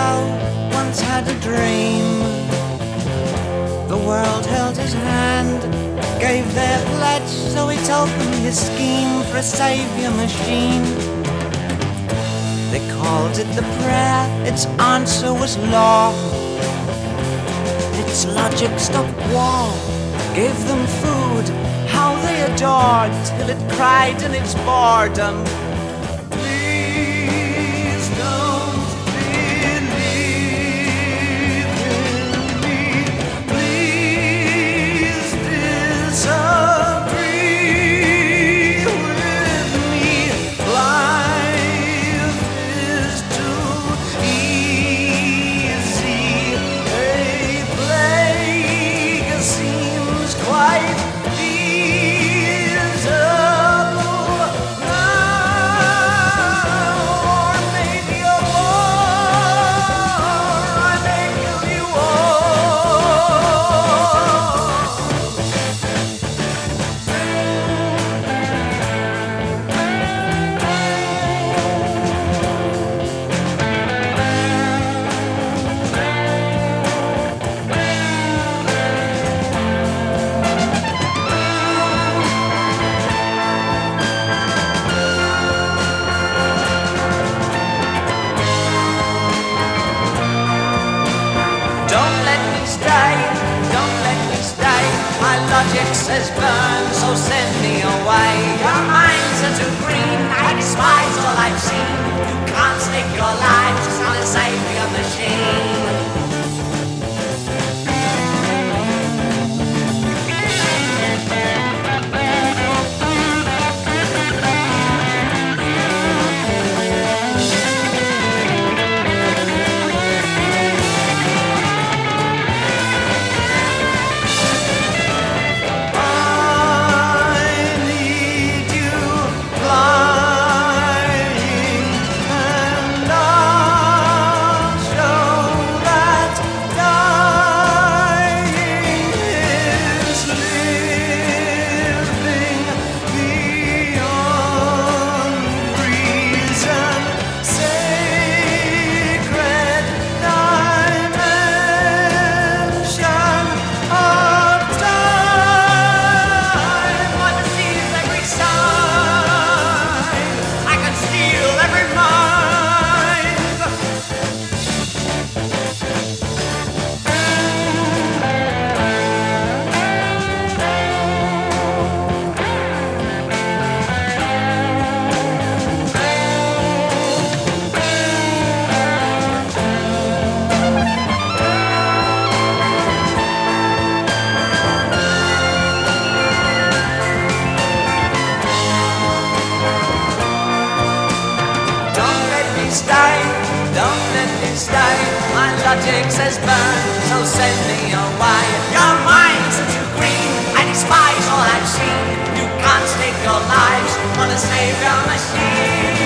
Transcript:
cow once had a dream. The world held his hand, gave their pledge, so he told them his scheme for a saviour machine. They called it the prayer, its answer was law. Its logic stopped war, gave them food, how they adored, till it cried in its boredom, please don't believe in me, please disagree with me. Life is too easy, a plague seems quite logic says burn, so send me away. Your minds are too green, I despise all I've seen. You can't stake your lives on a savior machine. Don't let me stay. My logic says burn, so send me away. Your minds are too green, I despise all I've seen. You can't stake your lives on a savior machine.